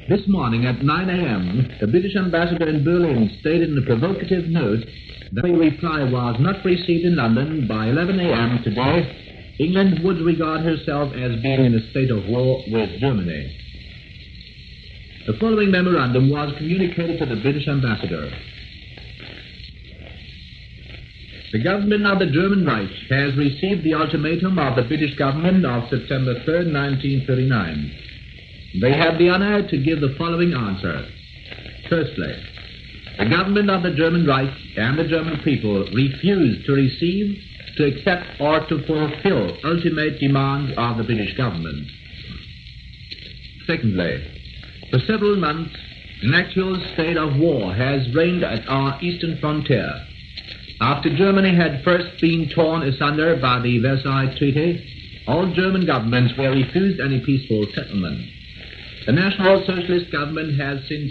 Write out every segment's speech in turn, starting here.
This morning at 9 a.m., the British ambassador in Berlin stated in a provocative note that the reply was not received in London by 11 a.m. today. England would regard herself as being in a state of war with Germany. The following memorandum was communicated to the British ambassador. The government of the German Reich has received the ultimatum of the British government of September 3, 1939. They have the honor to give the following answer. Firstly, the government of the German Reich and the German people refuse to receive, to accept, or to fulfill ultimate demands of the British government. Secondly, for several months, an actual state of war has reigned at our eastern frontier. After Germany had first been torn asunder by the Versailles Treaty, all German governments were refused any peaceful settlement. The National Socialist government has since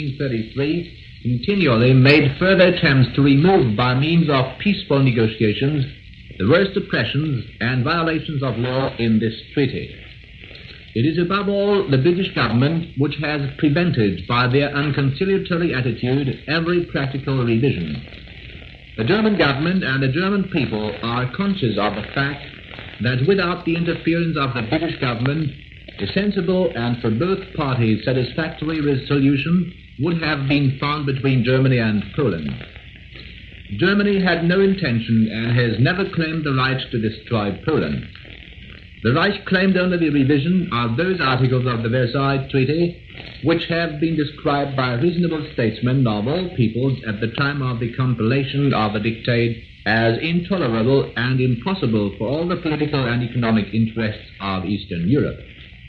1933 continually made further attempts to remove by means of peaceful negotiations the worst oppressions and violations of law in this treaty. It is above all the British government which has prevented by their unconciliatory attitude every practical revision. The German government and the German people are conscious of the fact that without the interference of the British government, a sensible and for both parties satisfactory resolution would have been found between Germany and Poland. Germany had no intention and has never claimed the right to destroy Poland. The Reich claimed only the revision of those articles of the Versailles Treaty which have been described by reasonable statesmen of all peoples at the time of the compilation of the dictate as intolerable and impossible for all the political and economic interests of Eastern Europe.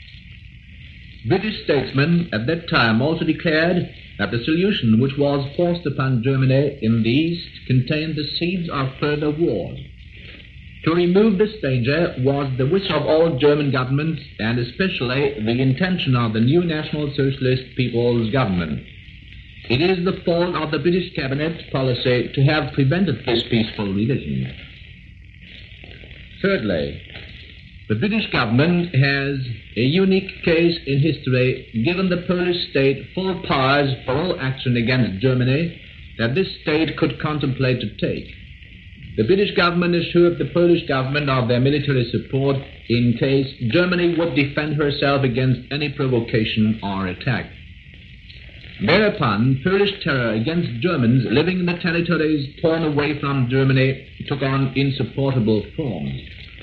British statesmen at that time also declared that the solution which was forced upon Germany in the East contained the seeds of further wars. To remove this danger was the wish of all German governments and especially the intention of the new National Socialist People's Government. It is the fault of the British Cabinet policy to have prevented this peaceful revision. Thirdly, the British government has a unique case in history given the Polish state full powers for all action against Germany that this state could contemplate to take. The British government assured the Polish government of their military support in case Germany would defend herself against any provocation or attack. Thereupon, Polish terror against Germans living in the territories torn away from Germany took on insupportable forms.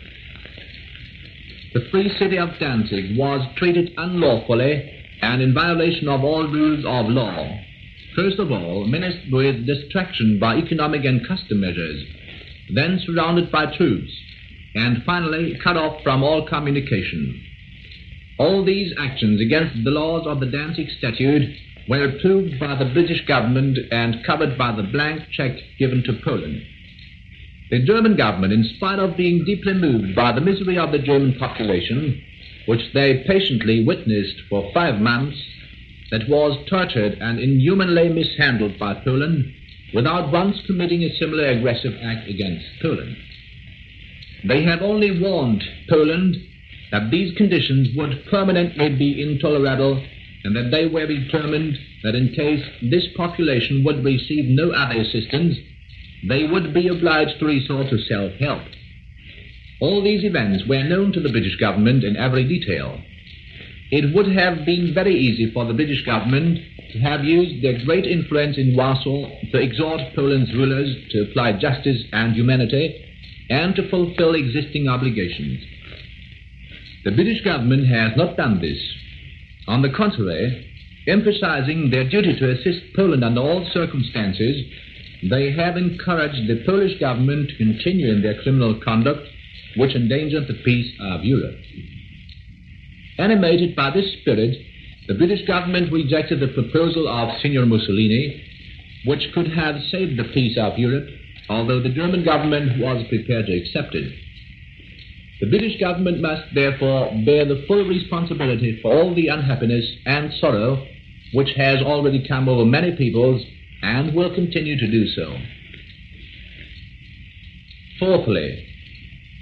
The free city of Danzig was treated unlawfully and in violation of all rules of law. First of all, menaced with destruction by economic and custom measures, then surrounded by troops, and finally cut off from all communication. All these actions against the laws of the Danzig Statute were approved by the British government and covered by the blank check given to Poland. The German government, in spite of being deeply moved by the misery of the German population, which they patiently witnessed for 5 months, that was tortured and inhumanly mishandled by Poland, without once committing a similar aggressive act against Poland. They have only warned Poland that these conditions would permanently be intolerable and that they were determined that in case this population would receive no other assistance, they would be obliged to resort to self-help. All these events were known to the British government in every detail. It would have been very easy for the British government to have used their great influence in Warsaw to exhort Poland's rulers to apply justice and humanity and to fulfill existing obligations. The British government has not done this. On the contrary, emphasizing their duty to assist Poland under all circumstances, they have encouraged the Polish government to continue in their criminal conduct, which endangered the peace of Europe. Animated by this spirit, the British government rejected the proposal of Signor Mussolini, which could have saved the peace of Europe, although the German government was prepared to accept it. The British government must therefore bear the full responsibility for all the unhappiness and sorrow which has already come over many peoples and will continue to do so. Fourthly,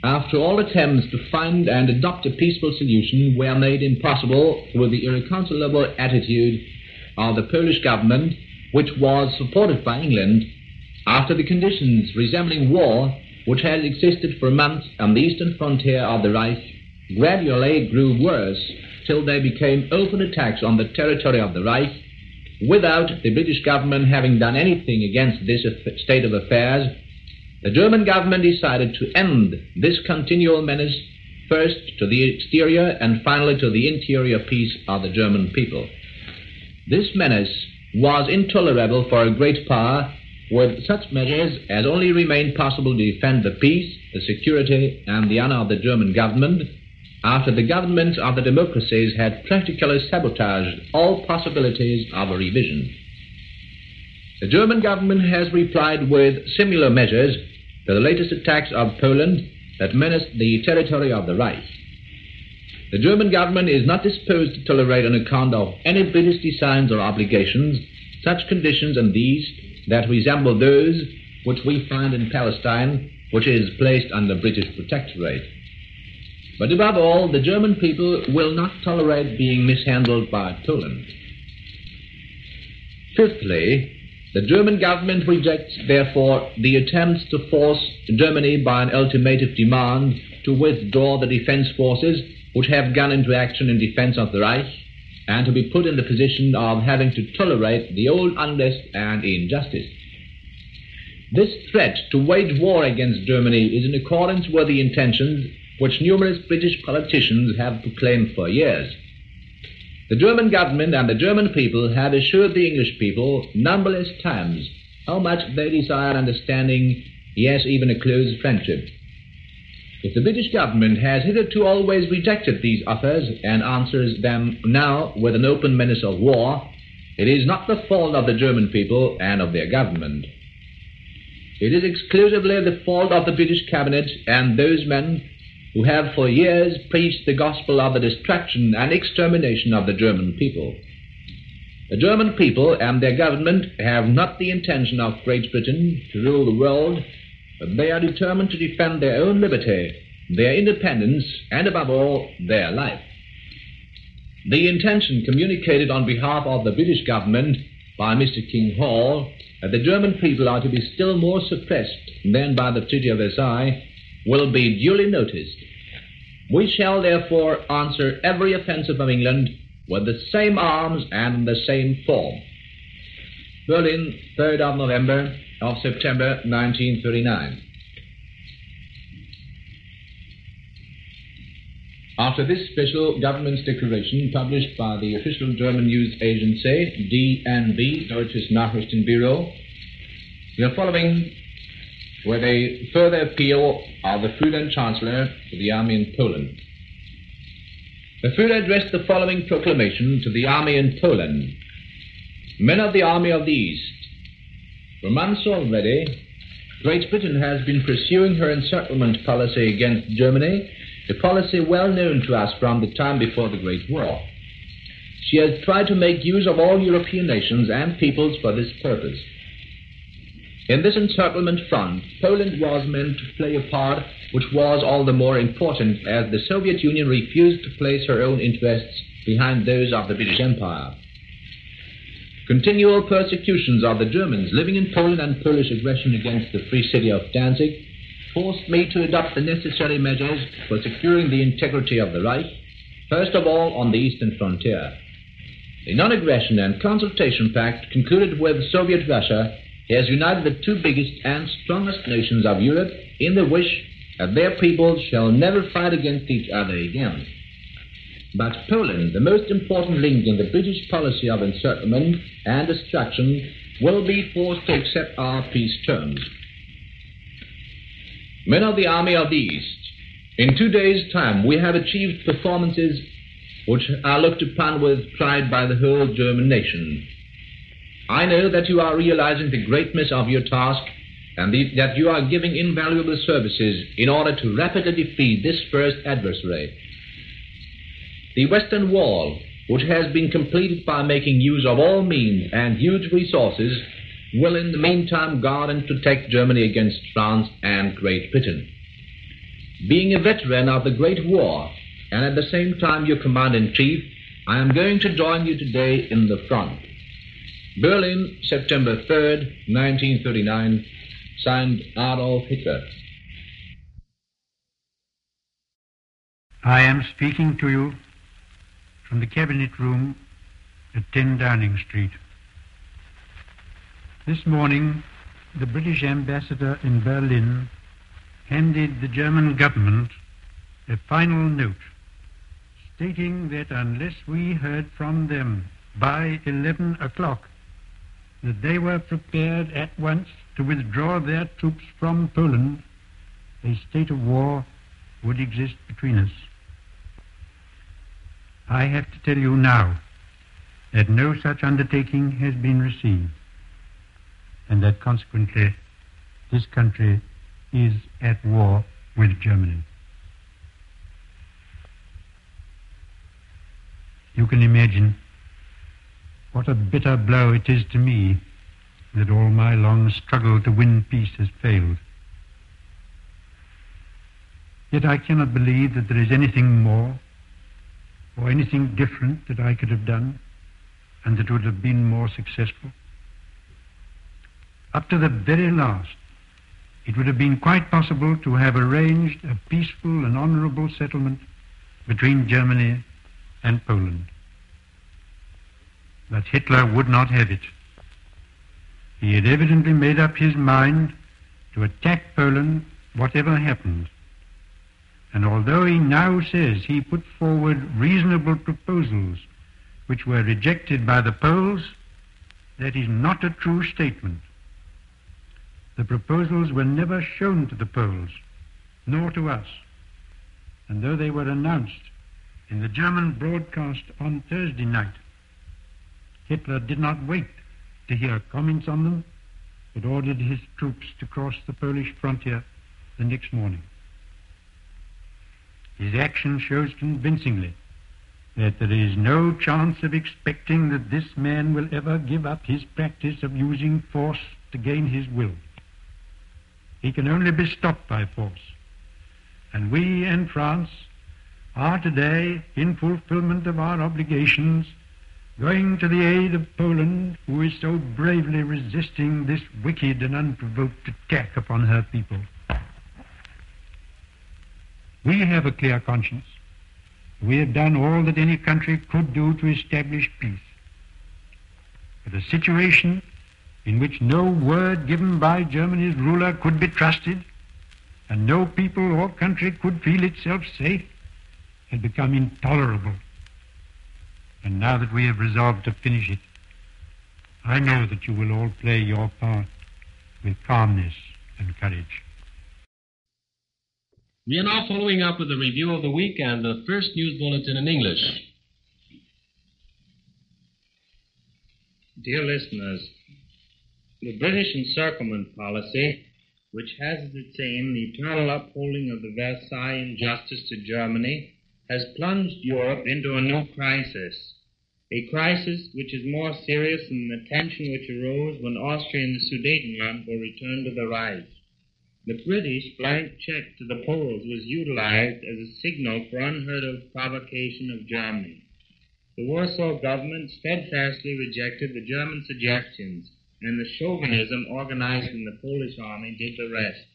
after all attempts to find and adopt a peaceful solution were made impossible through the irreconcilable attitude of the Polish government, which was supported by England, after the conditions resembling war which had existed for months on the eastern frontier of the Reich gradually grew worse till they became open attacks on the territory of the Reich, without the British government having done anything against this state of affairs, the German government decided to end this continual menace first to the exterior and finally to the interior peace of the German people. This menace was intolerable for a great power, with such measures as only remained possible to defend the peace, the security, and the honor of the German government, after the governments of the democracies had practically sabotaged all possibilities of a revision. The German government has replied with similar measures to the latest attacks of Poland that menaced the territory of the Reich. The German government is not disposed to tolerate on account of any British designs or obligations such conditions in the East that resemble those which we find in Palestine, which is placed under British protectorate. But above all, the German people will not tolerate being mishandled by Poland. Fifthly, the German government rejects, therefore, the attempts to force Germany by an ultimative demand to withdraw the defense forces which have gone into action in defense of the Reich, and to be put in the position of having to tolerate the old unrest and injustice. This threat to wage war against Germany is in accordance with the intentions which numerous British politicians have proclaimed for years. The German government and the German people have assured the English people numberless times how much they desire understanding, yes, even a close friendship. If the British government has hitherto always rejected these offers and answers them now with an open menace of war, it is not the fault of the German people and of their government. It is exclusively the fault of the British cabinet and those men who have for years preached the gospel of the destruction and extermination of the German people. The German people and their government have not the intention of Great Britain to rule the world, but they are determined to defend their own liberty, their independence, and above all, their life. The intention communicated on behalf of the British government by Mr. King Hall, that the German people are to be still more suppressed than by the Treaty of Versailles, will be duly noticed. We shall therefore answer every offensive of England with the same arms and in the same form. Berlin, 3rd of November of September 1939. After this special government's declaration published by the official German news agency DNB, Deutsches Nachrichtenbüro, we are following with a further appeal of the Führer Chancellor to the army in Poland. The Führer addressed the following proclamation to the army in Poland. Men of the Army of the East, for months already, Great Britain has been pursuing her encirclement policy against Germany, a policy well known to us from the time before the Great War. She has tried to make use of all European nations and peoples for this purpose. In this encirclement front, Poland was meant to play a part which was all the more important as the Soviet Union refused to place her own interests behind those of the British Empire. Continual persecutions of the Germans living in Poland and Polish aggression against the free city of Danzig forced me to adopt the necessary measures for securing the integrity of the Reich, first of all on the eastern frontier. The non-aggression and consultation pact concluded with Soviet Russia has united the two biggest and strongest nations of Europe in the wish that their peoples shall never fight against each other again. But Poland, the most important link in the British policy of encirclement and destruction, will be forced to accept our peace terms. Men of the Army of the East, in 2 days' time we have achieved performances which are looked upon with pride by the whole German nation. I know that you are realizing the greatness of your task and that you are giving invaluable services in order to rapidly defeat this first adversary. The Western Wall, which has been completed by making use of all means and huge resources, will in the meantime guard and protect Germany against France and Great Britain. Being a veteran of the Great War, and at the same time your Commander-in-Chief, I am going to join you today in the front. Berlin, September 3rd, 1939, signed Adolf Hitler. I am speaking to you from the Cabinet Room at 10 Downing Street. This morning, the British ambassador in Berlin handed the German government a final note stating that unless we heard from them by 11 o'clock, that they were prepared at once to withdraw their troops from Poland, a state of war would exist between us. I have to tell you now that no such undertaking has been received, and that consequently this country is at war with Germany. You can imagine what a bitter blow it is to me that all my long struggle to win peace has failed. Yet I cannot believe that there is anything more or anything different that I could have done and that would have been more successful. Up to the very last, it would have been quite possible to have arranged a peaceful and honorable settlement between Germany and Poland. But Hitler would not have it. He had evidently made up his mind to attack Poland whatever happened. And although he now says he put forward reasonable proposals which were rejected by the Poles, that is not a true statement. The proposals were never shown to the Poles, nor to us. And though they were announced in the German broadcast on Thursday night, Hitler did not wait to hear comments on them, but ordered his troops to cross the Polish frontier the next morning. His action shows convincingly that there is no chance of expecting that this man will ever give up his practice of using force to gain his will. He can only be stopped by force. And we and France are today, in fulfillment of our obligations, going to the aid of Poland, who is so bravely resisting this wicked and unprovoked attack upon her people. We have a clear conscience. We have done all that any country could do to establish peace. But a situation in which no word given by Germany's ruler could be trusted, and no people or country could feel itself safe, had become intolerable. And now that we have resolved to finish it, I know that you will all play your part with calmness and courage. We are now following up with a review of the week and the first news bulletin in English. Dear listeners, the British encirclement policy, which has as its aim the eternal upholding of the Versailles injustice to Germany, has plunged Europe into a new crisis. A crisis which is more serious than the tension which arose when Austria and the Sudetenland were returned to the Reich. The British blank check to the Poles was utilized as a signal for unheard-of provocation of Germany. The Warsaw government steadfastly rejected the German suggestions, and the chauvinism organized in the Polish army did the rest.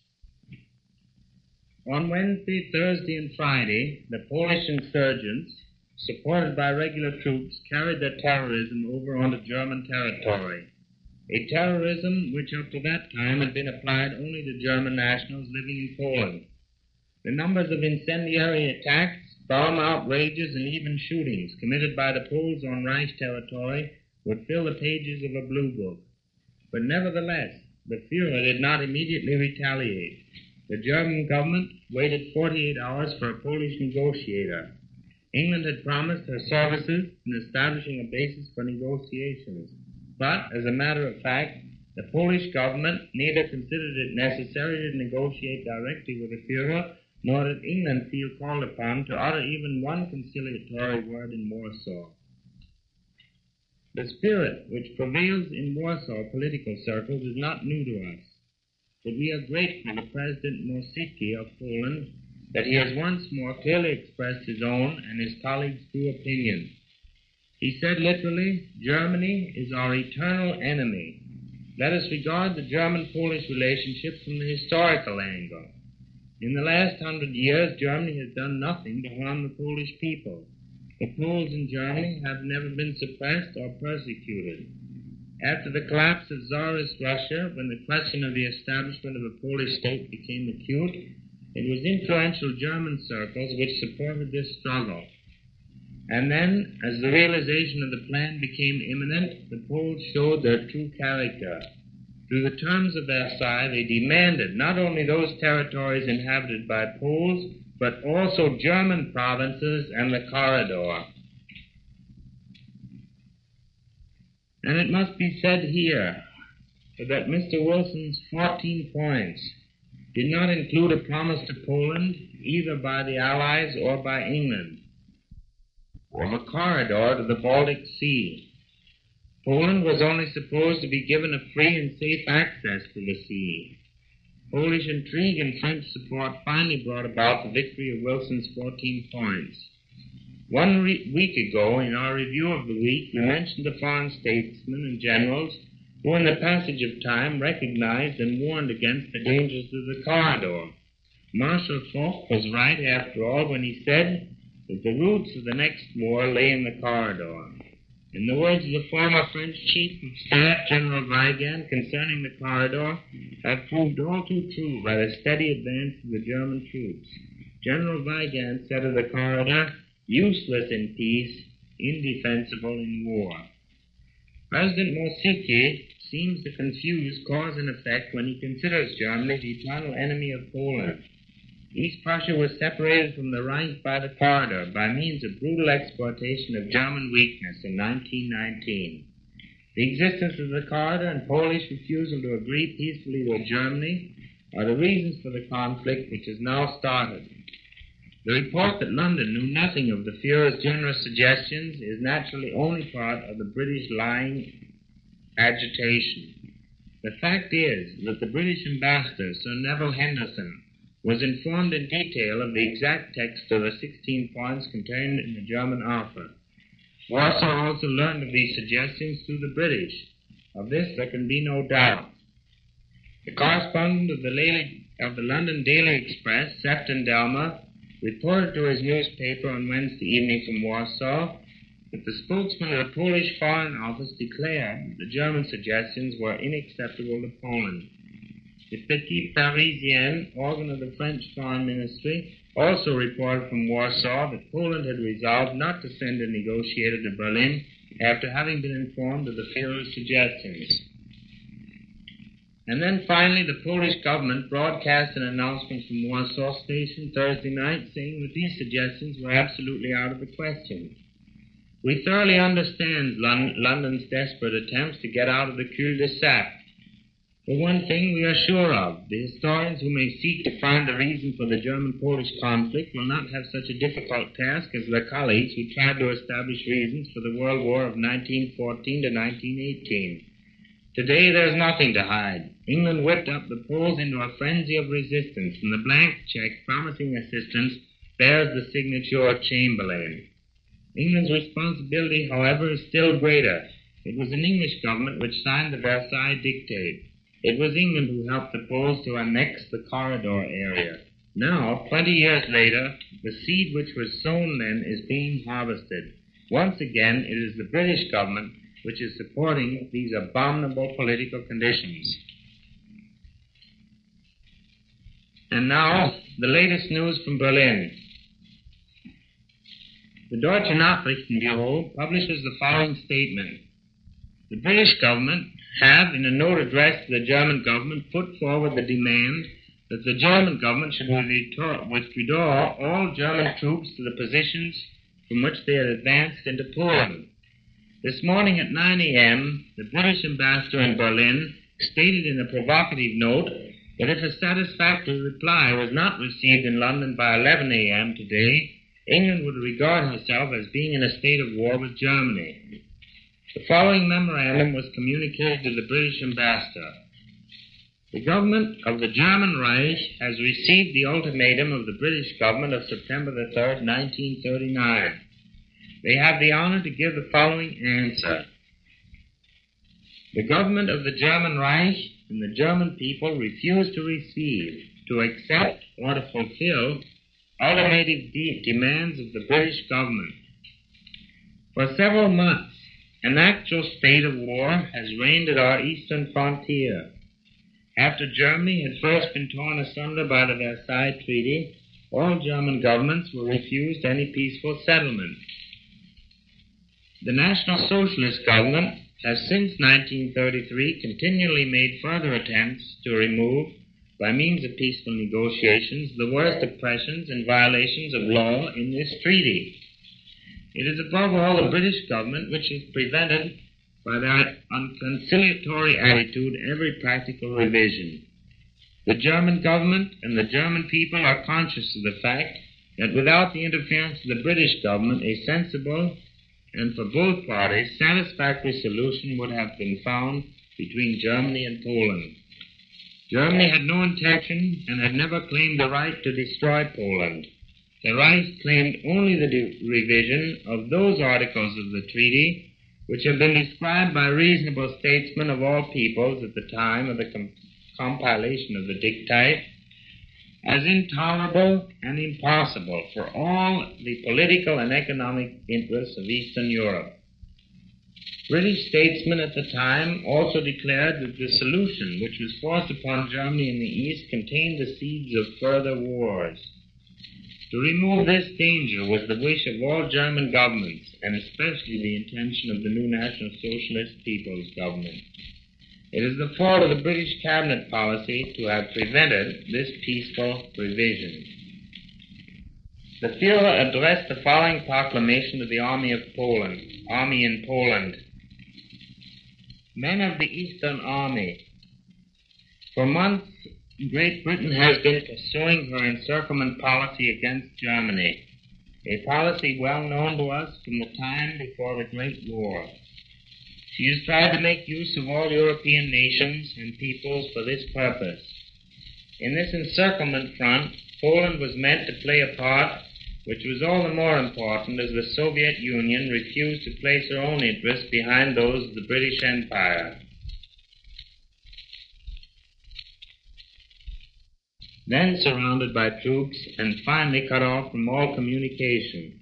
On Wednesday, Thursday, and Friday, the Polish insurgents, supported by regular troops, carried their terrorism over onto German territory. A terrorism which up to that time had been applied only to German nationals living in Poland. The numbers of incendiary attacks, bomb outrages, and even shootings committed by the Poles on Reich territory would fill the pages of a blue book. But nevertheless, the Führer did not immediately retaliate. The German government waited 48 hours for a Polish negotiator. England had promised her services in establishing a basis for negotiations. But, as a matter of fact, the Polish government neither considered it necessary to negotiate directly with the Führer, nor did England feel called upon to utter even one conciliatory word in Warsaw. The spirit which prevails in Warsaw political circles is not new to us. but we are grateful to President Mościcki of Poland that he has once more clearly expressed his own and his colleagues' true opinion. He said literally, "Germany is our eternal enemy. Let us regard the German-Polish relationship from the historical angle. In the last 100 years, Germany has done nothing to harm the Polish people. The Poles in Germany have never been suppressed or persecuted. After the collapse of Tsarist Russia, when the question of the establishment of a Polish state became acute, it was influential German circles which supported this struggle. And then, as the realization of the plan became imminent, the Poles showed their true character. Through the terms of Versailles, they demanded not only those territories inhabited by Poles, but also German provinces and the corridor." And it must be said here that Mr. Wilson's 14 points did not include a promise to Poland, either by the Allies or by England, of a corridor to the Baltic Sea. Poland was only supposed to be given a free and safe access to the sea. Polish intrigue and French support finally brought about the victory of Wilson's 14 points. One week ago, in our review of the week, we mentioned the foreign statesmen and generals who, in the passage of time, recognized and warned against the dangers of the corridor. Marshal Foch was right, after all, when he said that the roots of the next war lay in the corridor. In the words of the former French Chief of Staff, General Weygand, concerning the corridor, have proved all too true by the steady advance of the German troops. General Weygand said of the corridor, "Useless in peace, indefensible in war." President Mościcki seems to confuse cause and effect when he considers Germany the eternal enemy of Poland. East Prussia was separated from the Reich by the corridor by means of brutal exploitation of German weakness in 1919. The existence of the corridor and Polish refusal to agree peacefully with Germany are the reasons for the conflict which has now started. The report that London knew nothing of the Führer's generous suggestions is naturally only part of the British lying agitation. The fact is that the British ambassador, Sir Neville Henderson, was informed in detail of the exact text of the 16 points contained in the German offer. Warsaw also learned of these suggestions through the British. Of this there can be no doubt. The correspondent of the London Daily Express, Sefton Delmer, reported to his newspaper on Wednesday evening from Warsaw that the spokesman of the Polish Foreign Office declared that the German suggestions were unacceptable to Poland. The Petit Parisien, organ of the French Foreign Ministry, also reported from Warsaw that Poland had resolved not to send a negotiator to Berlin after having been informed of the Führer's suggestions. And then finally the Polish government broadcast an announcement from Warsaw Station Thursday night saying that these suggestions were absolutely out of the question. We thoroughly understand London's desperate attempts to get out of the cul-de-sac. For one thing we are sure of, the historians who may seek to find the reason for the German-Polish conflict will not have such a difficult task as their colleagues who tried to establish reasons for the World War of 1914 to 1918. Today there's nothing to hide. England whipped up the Poles into a frenzy of resistance, and the blank check promising assistance bears the signature of Chamberlain. England's responsibility, however, is still greater. It was an English government which signed the Versailles Dictate. It was England who helped the Poles to annex the corridor area. Now, 20 years later, the seed which was sown then is being harvested. Once again, it is the British government which is supporting these abominable political conditions. And now, the latest news from Berlin. The Deutsche Nachrichtenbüro publishes the following statement. The British government have, in a note addressed to the German government, put forward the demand that the German government should withdraw all German troops to the positions from which they had advanced into Poland. This morning at 9 a.m., the British ambassador in Berlin stated in a provocative note that if a satisfactory reply was not received in London by 11 a.m. today, England would regard herself as being in a state of war with Germany. The following memorandum was communicated to the British ambassador. The government of the German Reich has received the ultimatum of the British government of September the 3rd, 1939. They have the honor to give the following answer. The government of the German Reich and the German people refuse to receive, to accept, or to fulfill ultimative demands of the British government. For several months, an actual state of war has reigned at our eastern frontier. After Germany had first been torn asunder by the Versailles Treaty, all German governments were refused any peaceful settlement. The National Socialist government has since 1933 continually made further attempts to remove, by means of peaceful negotiations, the worst oppressions and violations of law in this treaty. It is above all the British government which has prevented, by their unconciliatory attitude, every practical revision. The German government and the German people are conscious of the fact that without the interference of the British government, a sensible and for both parties satisfactory solution would have been found between Germany and Poland. Germany had no intention and had never claimed the right to destroy Poland. The Reich claimed only the revision of those articles of the treaty which have been described by reasonable statesmen of all peoples at the time of the compilation of the dictate as intolerable and impossible for all the political and economic interests of Eastern Europe. British statesmen at the time also declared that the solution which was forced upon Germany in the East contained the seeds of further wars. To remove this danger was the wish of all German governments, and especially the intention of the new National Socialist People's Government. It is the fault of the British cabinet policy to have prevented this peaceful revision. The Führer addressed the following proclamation to the Army in Poland. Men of the Eastern Army, for months Great Britain has been pursuing her encirclement policy against Germany, a policy well known to us from the time before the Great War. She has tried to make use of all European nations and peoples for this purpose. In this encirclement front, Poland was meant to play a part which was all the more important as the Soviet Union refused to place her own interests behind those of the British Empire. Then surrounded by troops and finally cut off from all communication.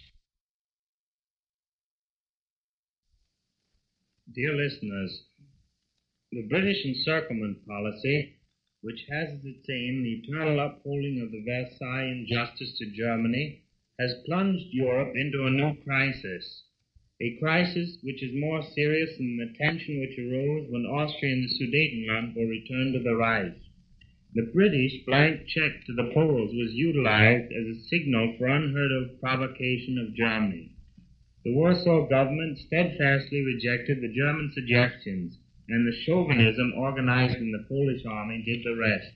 Dear listeners, the British encirclement policy, which has as its aim the eternal upholding of the Versailles injustice to Germany, has plunged Europe into a new crisis, a crisis which is more serious than the tension which arose when Austria and the Sudetenland were returned to the Reich. The British blank check to the Poles was utilized as a signal for unheard-of provocation of Germany. The Warsaw government steadfastly rejected the German suggestions, and the chauvinism organized in the Polish army did the rest.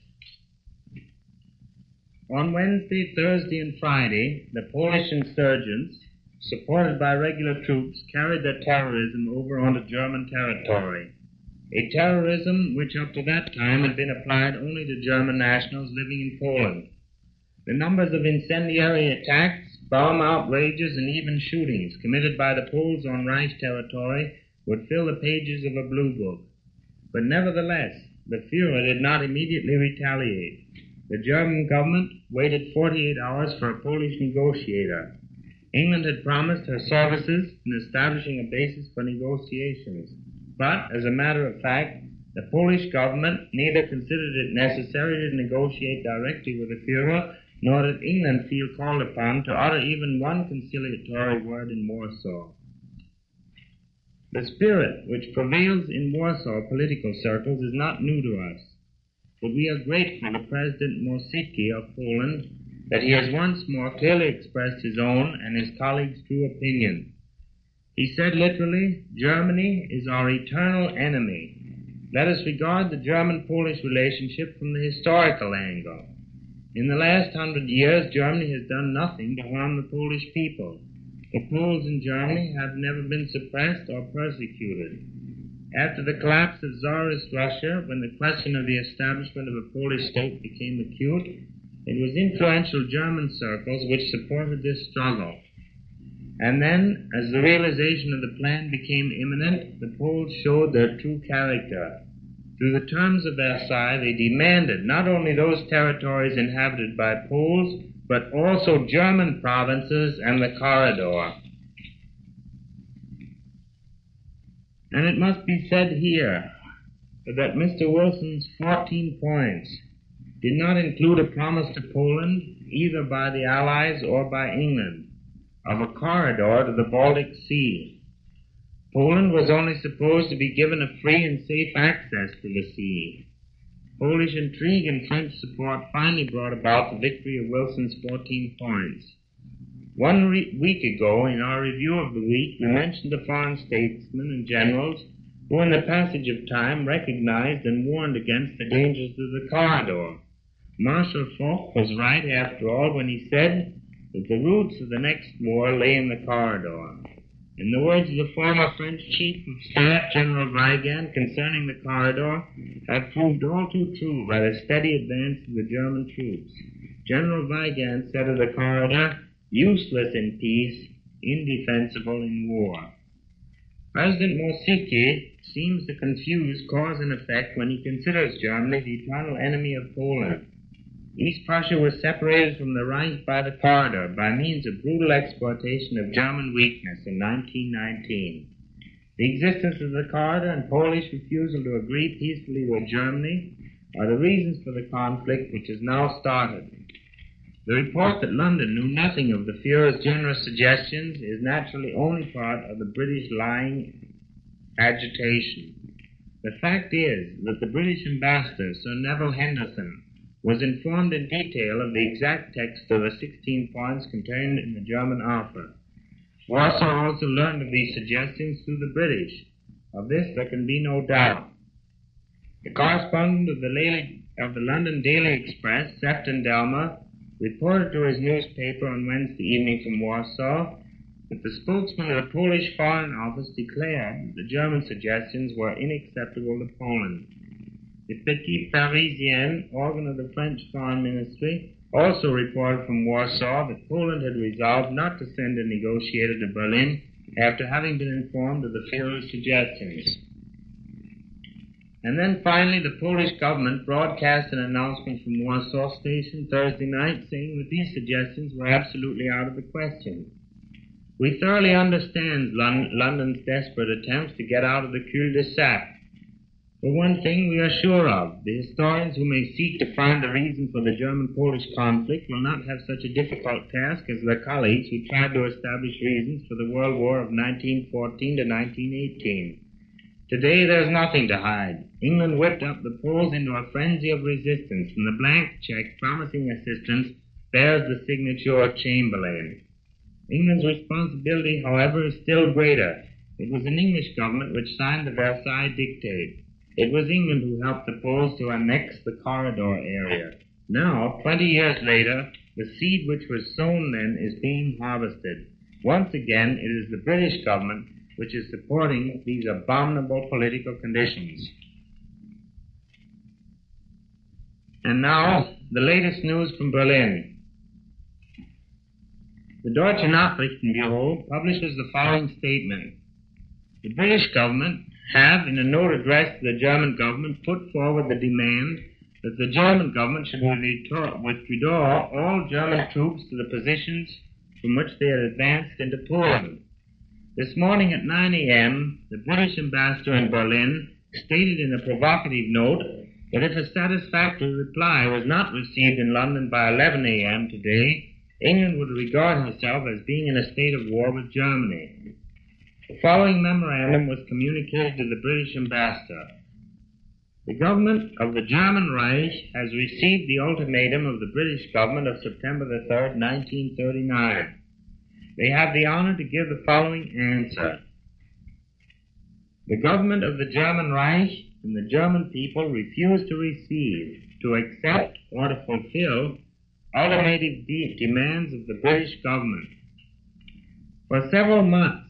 On Wednesday, Thursday, and Friday, the Polish insurgents, supported by regular troops, carried their terrorism over onto German territory, a terrorism which up to that time had been applied only to German nationals living in Poland. The numbers of incendiary attacks, bomb outrages, and even shootings committed by the Poles on Reich territory would fill the pages of a blue book. But nevertheless, the Führer did not immediately retaliate. The German government waited 48 hours for a Polish negotiator. England had promised her services in establishing a basis for negotiations. But, as a matter of fact, the Polish government neither considered it necessary to negotiate directly with the Führer, nor did England feel called upon to utter even one conciliatory word in Warsaw. The spirit which prevails in Warsaw political circles is not new to us, but we are grateful to President Mościcki of Poland that he has once more clearly expressed his own and his colleagues' true opinion. He said literally, "Germany is our eternal enemy." Let us regard the German-Polish relationship from the historical angle. In the last 100 years, Germany has done nothing to harm the Polish people. The Poles in Germany have never been suppressed or persecuted. After the collapse of Tsarist Russia, when the question of the establishment of a Polish state became acute, it was influential German circles which supported this struggle. And then, as the realization of the plan became imminent, the Poles showed their true character. Through the terms of Versailles, they demanded not only those territories inhabited by Poles, but also German provinces and the corridor. And it must be said here that Mr. Wilson's 14 points did not include a promise to Poland, either by the Allies or by England, of a corridor to the Baltic Sea. Poland was only supposed to be given a free and safe access to the sea. Polish intrigue and French support finally brought about the victory of Wilson's 14 points. One week ago, in our review of the week, we mentioned the foreign statesmen and generals who, in the passage of time, recognized and warned against the dangers of the corridor. Marshal Foch was right, after all, when he said that the roots of the next war lay in the corridor. In the words of the former French Chief of Staff, General Weygand, concerning the corridor, have proved all too true by the steady advance of the German troops. General Weygand said of the corridor, useless in peace, indefensible in war. President Mościcki seems to confuse cause and effect when he considers Germany the eternal enemy of Poland. East Prussia was separated from the Reich by the corridor by means of brutal exploitation of German weakness in 1919. The existence of the corridor and Polish refusal to agree peacefully with Germany are the reasons for the conflict which has now started. The report that London knew nothing of the Führer's generous suggestions is naturally only part of the British lying agitation. The fact is that the British ambassador, Sir Neville Henderson, was informed in detail of the exact text of the 16 points contained in the German offer. Warsaw also learned of these suggestions through the British. Of this there can be no doubt. The correspondent of the London Daily Express, Sefton Delmer, reported to his newspaper on Wednesday evening from Warsaw that the spokesman of the Polish Foreign Office declared that the German suggestions were unacceptable to Poland. The Petit Parisien, organ of the French Foreign Ministry, also reported from Warsaw that Poland had resolved not to send a negotiator to Berlin after having been informed of the Führer's suggestions. And then finally the Polish government broadcast an announcement from Warsaw Station Thursday night saying that these suggestions were absolutely out of the question. We thoroughly understand London's desperate attempts to get out of the cul-de-sac. For one thing we are sure of, the historians who may seek to find the reason for the German-Polish conflict will not have such a difficult task as their colleagues who tried to establish reasons for the World War of 1914 to 1918. Today there's nothing to hide. England whipped up the Poles into a frenzy of resistance, and the blank check promising assistance bears the signature of Chamberlain. England's responsibility, however, is still greater. It was an English government which signed the Versailles Dictate. It was England who helped the Poles to annex the corridor area. Now, 20 years later, the seed which was sown then is being harvested. Once again, it is the British government which is supporting these abominable political conditions. And now, the latest news from Berlin. The Deutsche Nachrichtenbüro publishes the following statement. The British government have, in a note addressed to the German government, put forward the demand that the German government should withdraw all German troops to the positions from which they had advanced into Poland. This morning at 9 a.m., the British ambassador in Berlin stated in a provocative note that if a satisfactory reply was not received in London by 11 a.m. today, England would regard herself as being in a state of war with Germany. The following memorandum was communicated to the British ambassador. The government of the German Reich has received the ultimatum of the British government of September the 3rd, 1939. They have the honor to give the following answer. The government of the German Reich and the German people refuse to receive, to accept, or to fulfill ultimative demands of the British government. For several months,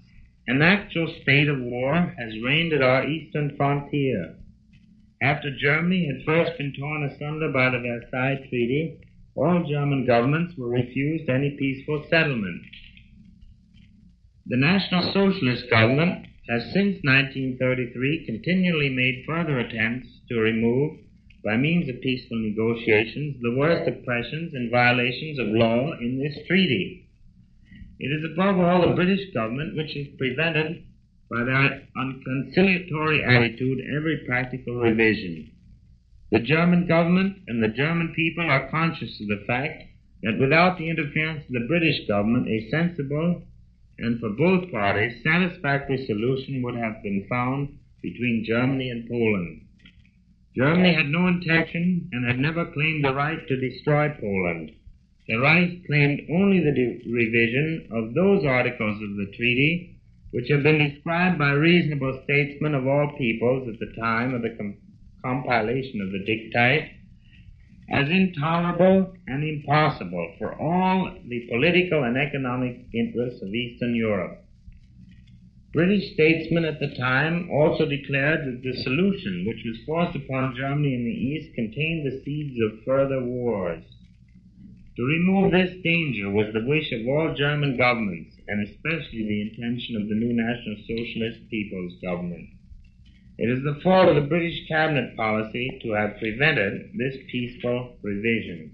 An actual state of war has reigned at our eastern frontier. After Germany had first been torn asunder by the Versailles Treaty, all German governments were refused any peaceful settlement. The National Socialist government has since 1933 continually made further attempts to remove, by means of peaceful negotiations, the worst oppressions and violations of law in this treaty. It is above all the British government which has prevented, by their unconciliatory attitude, every practical revision. The German government and the German people are conscious of the fact that without the interference of the British government, a sensible and for both parties satisfactory solution would have been found between Germany and Poland. Germany had no intention and had never claimed the right to destroy Poland. The Reich claimed only the revision of those articles of the treaty which have been described by reasonable statesmen of all peoples at the time of the compilation of the Dictate as intolerable and impossible for all the political and economic interests of Eastern Europe. British statesmen at the time also declared that the solution which was forced upon Germany in the East contained the seeds of further wars. To remove this danger was the wish of all German governments, and especially the intention of the new National Socialist People's Government. It is the fault of the British cabinet policy to have prevented this peaceful revision.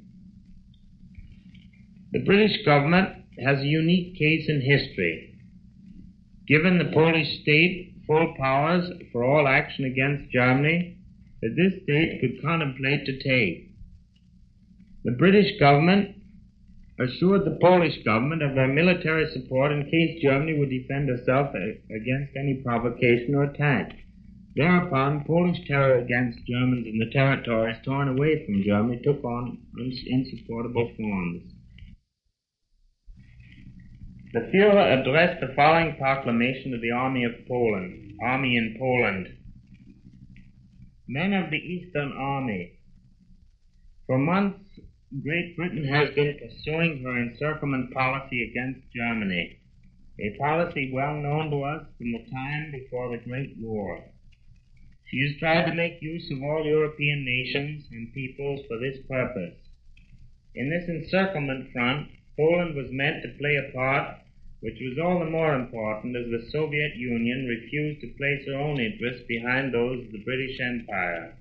The British government has a unique case in history. Given the Polish state full powers for all action against Germany that this state could contemplate to take, the British government assured the Polish government of their military support in case Germany would defend herself against any provocation or attack. Thereupon, Polish terror against Germans in the territories torn away from Germany took on insupportable forms. The Führer addressed the following proclamation to the Army in Poland. Men of the Eastern Army, for months Great Britain has been pursuing her encirclement policy against Germany, a policy well known to us from the time before the Great War. She has tried to make use of all European nations and peoples for this purpose. In this encirclement front, Poland was meant to play a part which was all the more important as the Soviet Union refused to place her own interests behind those of the British Empire.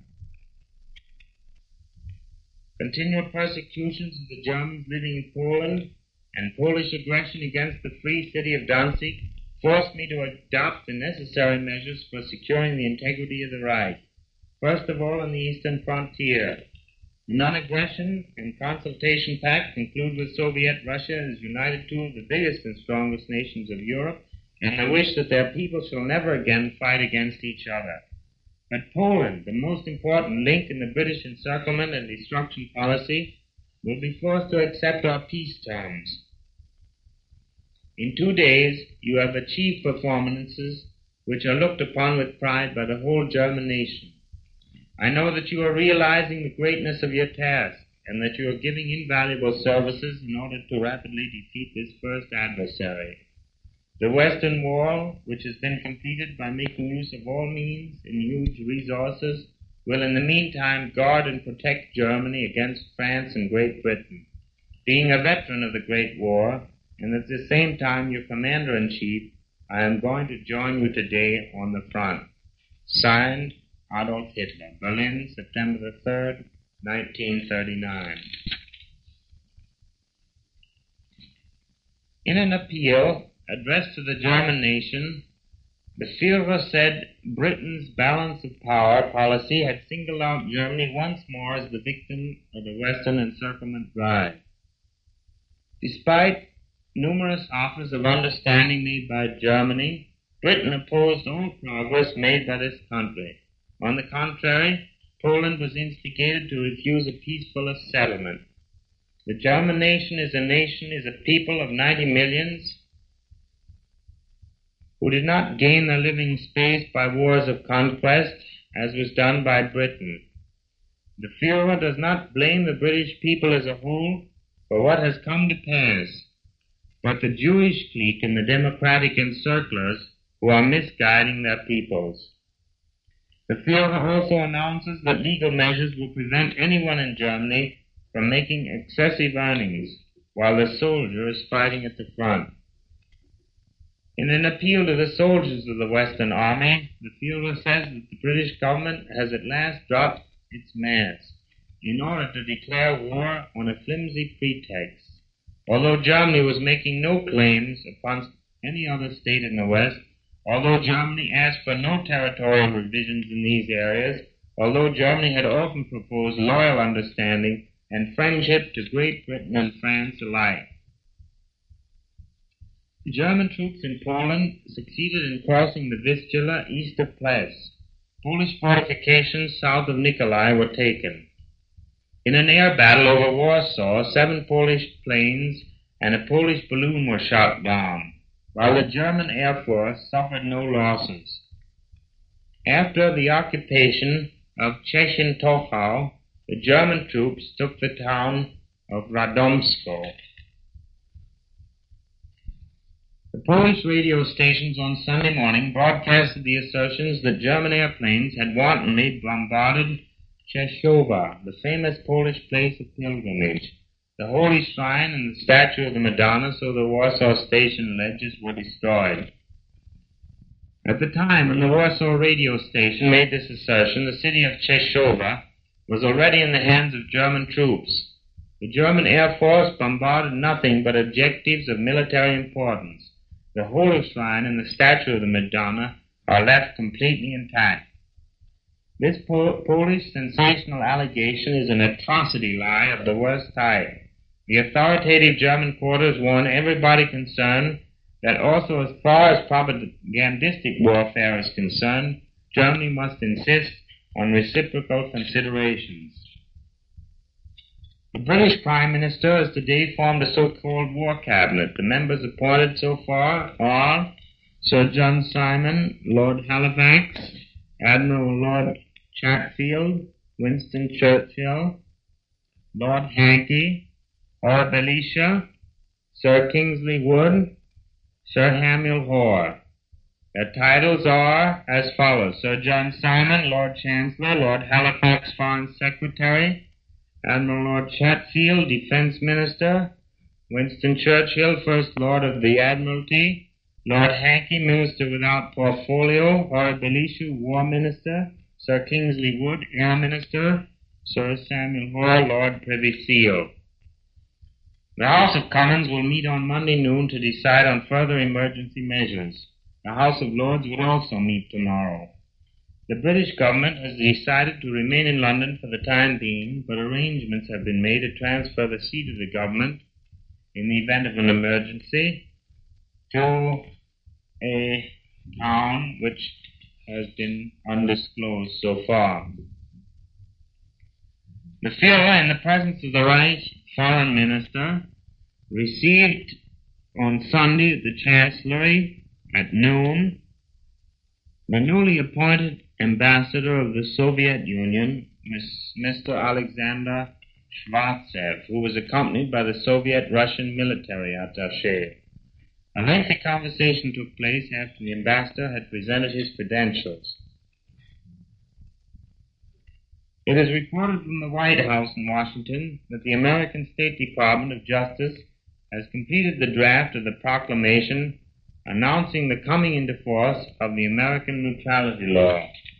Continual persecutions of the Germans living in Poland and Polish aggression against the free city of Danzig forced me to adopt the necessary measures for securing the integrity of the Reich. First of all, on the eastern frontier, the non-aggression and consultation pact concluded with Soviet Russia has united two of the biggest and strongest nations of Europe, and I wish that their people shall never again fight against each other. But Poland, the most important link in the British encirclement and destruction policy, will be forced to accept our peace terms. In 2 days, you have achieved performances which are looked upon with pride by the whole German nation. I know that you are realizing the greatness of your task and that you are giving invaluable services in order to rapidly defeat this first adversary. The Western Wall, which has been completed by making use of all means and huge resources, will in the meantime guard and protect Germany against France and Great Britain. Being a veteran of the Great War, and at the same time your commander-in-chief, I am going to join you today on the front. Signed, Adolf Hitler. Berlin, September the 3rd, 1939. In an appeal addressed to the German nation, the Führer said Britain's balance of power policy had singled out Germany once more as the victim of the Western encirclement drive. Despite numerous offers of understanding made by Germany, Britain opposed all progress made by this country. On the contrary, Poland was instigated to refuse a peaceful settlement. The German nation is a people of 90 millions who did not gain their living space by wars of conquest, as was done by Britain. The Führer does not blame the British people as a whole for what has come to pass, but the Jewish clique and the democratic encirclers who are misguiding their peoples. The Führer also announces that legal measures will prevent anyone in Germany from making excessive earnings while the soldier is fighting at the front. In an appeal to the soldiers of the Western Army, the Führer says that the British government has at last dropped its mask in order to declare war on a flimsy pretext. Although Germany was making no claims upon any other state in the West, although Germany asked for no territorial revisions in these areas, although Germany had often proposed loyal understanding and friendship to Great Britain and France alike. German troops in Poland succeeded in crossing the Vistula east of Ples. Polish fortifications south of Nikolai were taken. In an air battle over Warsaw, 7 Polish planes and a Polish balloon were shot down, while the German Air Force suffered no losses. After the occupation of Czechin-Tochau, the German troops took the town of Radomsko. The Polish radio stations on Sunday morning broadcasted the assertions that German airplanes had wantonly bombarded Czechova, the famous Polish place of pilgrimage. The holy shrine and the statue of the Madonna, so the Warsaw Station alleges, were destroyed. At the time when the Warsaw radio station made this assertion, the city of Czechova was already in the hands of German troops. The German Air Force bombarded nothing but objectives of military importance. The holy shrine and the statue of the Madonna are left completely intact. This Polish sensational allegation is an atrocity lie of the worst type. The authoritative German quarters warn everybody concerned that also as far as propagandistic warfare is concerned, Germany must insist on reciprocal considerations. The British Prime Minister has today formed a so-called War Cabinet. The members appointed so far are Sir John Simon, Lord Halifax, Admiral Lord Chatfield, Winston Churchill, Lord Hankey, Hore Belisha, Sir Kingsley Wood, Sir Samuel Hoare. Their titles are as follows: Sir John Simon, Lord Chancellor; Lord Halifax, Foreign Secretary; Admiral Lord Chatfield, Defence Minister; Winston Churchill, First Lord of the Admiralty; Lord Hankey, Minister without Portfolio; Hore Belisha, War Minister; Sir Kingsley Wood, Air Minister; Sir Samuel Hoare, Lord Privy Seal. The House of Commons will meet on Monday noon to decide on further emergency measures. The House of Lords will also meet tomorrow. The British government has decided to remain in London for the time being, but arrangements have been made to transfer the seat of the government, in the event of an emergency, to a town which has been undisclosed so far. The Führer, in the presence of the Reich Foreign Minister, received on Sunday at the Chancellery at noon the newly appointed ambassador of the Soviet Union, Mr. Alexander Schwartsev, who was accompanied by the Soviet-Russian military attaché. A lengthy conversation took place after the ambassador had presented his credentials. It is reported from the White House in Washington that the American State Department of Justice has completed the draft of the proclamation announcing the coming into force of the American Neutrality Law.